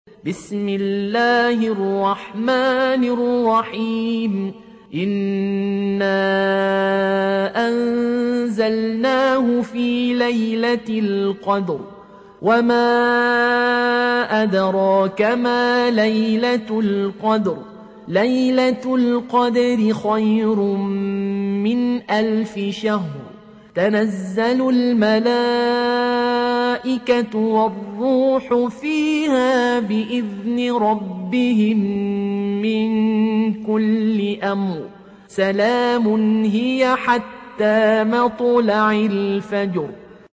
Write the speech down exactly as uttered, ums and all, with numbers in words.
بسم الله الرحمن الرحيم إنا أنزلناه في ليلة القدر وما أدراك ما ليلة القدر ليلة القدر خير من ألف شهر تنزل الملائكة والروح فيها بإذن ربهم من كل أمر سلام هي حتى مطلع الفجر.